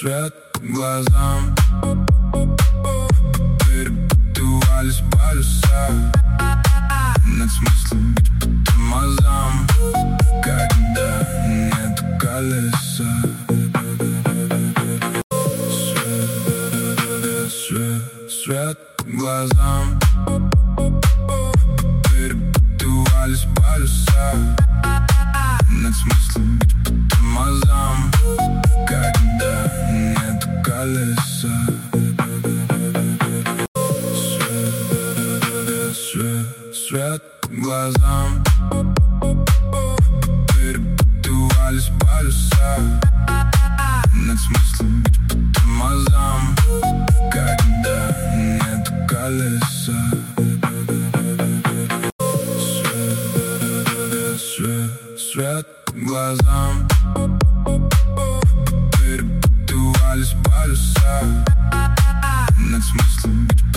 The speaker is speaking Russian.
свет глазам, перепутывались полюса. Нет смысла быть по тормозам, когда нет колеса. Свет глазам, перепутывались полюса. Нет смысла быть по тормозам, когда нет колеса. Свет глазам, перепутывались полюса. Нет смысла быть по тормозам, когда нет колеса. Свет глазам, перепутывались полюса. Нет смысла быть